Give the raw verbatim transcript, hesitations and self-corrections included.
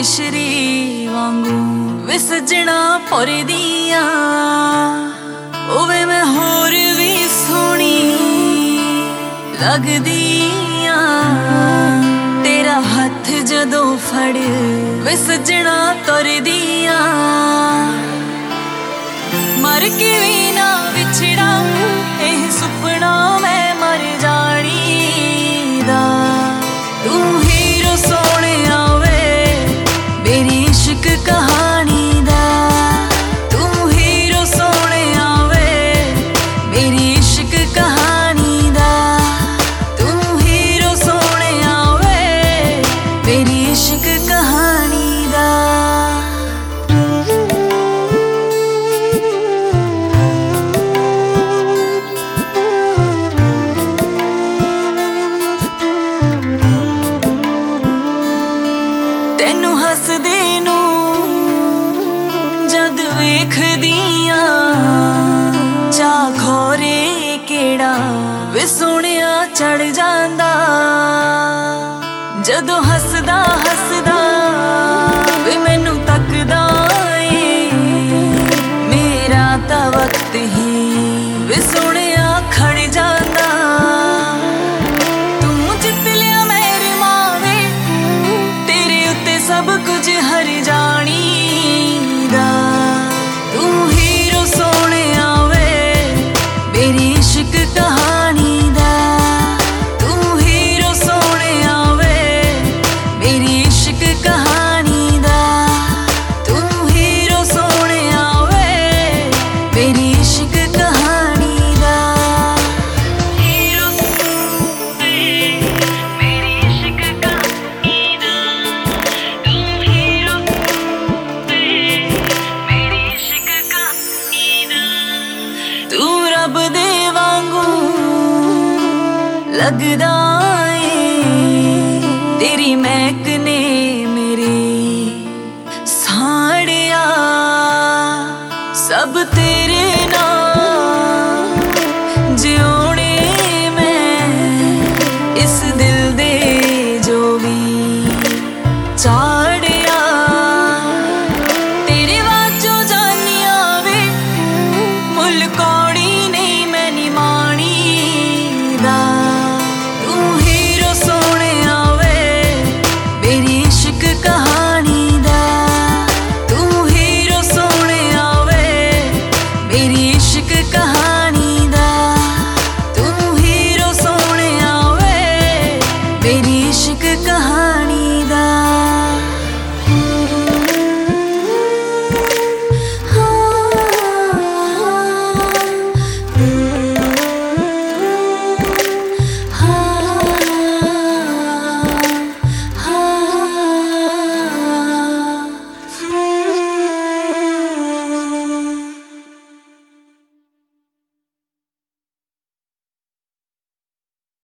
मिश्री वांगू वे सजना पुरदिया ओवे मैं होर भी सोहनी लगदिया तेरा हथ जदों फड़ वे सजना तुरदिया मर के भी ना विछड़ा एह सुपना मैं मर जानी दा तू हीरो सोने आवे मेरी इश्क कहानी दा तू हीरो सोने आवे मेरी इश्क कहानी दा तू हीरो सोने आवे मेरी इश्क कहानी दा। तेनू हसदे नू जद वेखदिया चा खोरे केड़ा वे सोहणिया चढ़ जांदा जदों हसदा हसदा वे मैनू तकदा ए मेरा तां वक्त ही वे सोहणिया खड़ जांदा तू जित लिया मेरी मावे तेरे उत्ते सब कुछ हर जानी दा तू हीरो सोने आवे मेरी इश्क कहानी दा तू हीरो सोने आवे मेरी इश्क कहानी दा तू हीरो सोने आवे मेरी इश्क कहानी दा हीरो मेरी इश्क कहानी दा तू हीरो मेरी इश्क कहानी दा तू रब दे वांगू लगदा ए तेरी महक ने मेरे साड़िया सब तेरे नाम जियोने मैं इस दिल दे जो भी चाड़िया तेरे वाजो जानिया वे मुल कौड़ी नहीं मैनी मानी दा तू हीरो सोने आवे मेरी इश्क कहानी दा तू हीरो सोने आवे मेरी इश्क कहानी दा तू हीरो सोने आवे मेरी